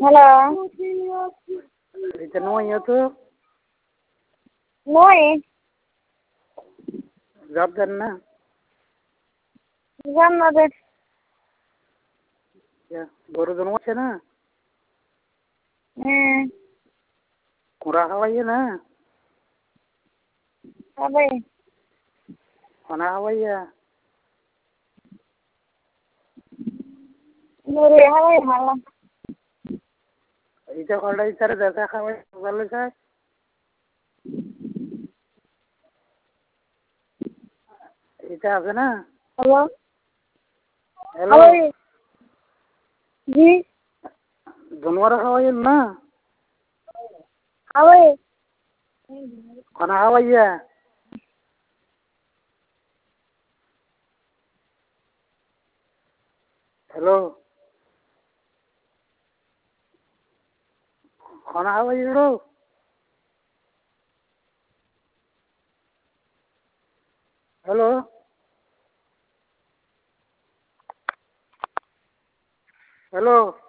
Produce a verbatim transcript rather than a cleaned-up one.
Halo. Itu nuai itu. Nuai. Job करना. Jam na de. Ya, baru dono আছে না? Hmm. Kurang hawainya na. Abe. Mana hawainya? Nuri hawai malam. Itu kalau itu ada data hawai kalau saya. Itu apa na? Halo. Hello. Hawai. Ji. दोनों वाला हवाई ना. Hawai. खाना हवाई है. Hello. खाना हवाई है. हेलो. हेलो.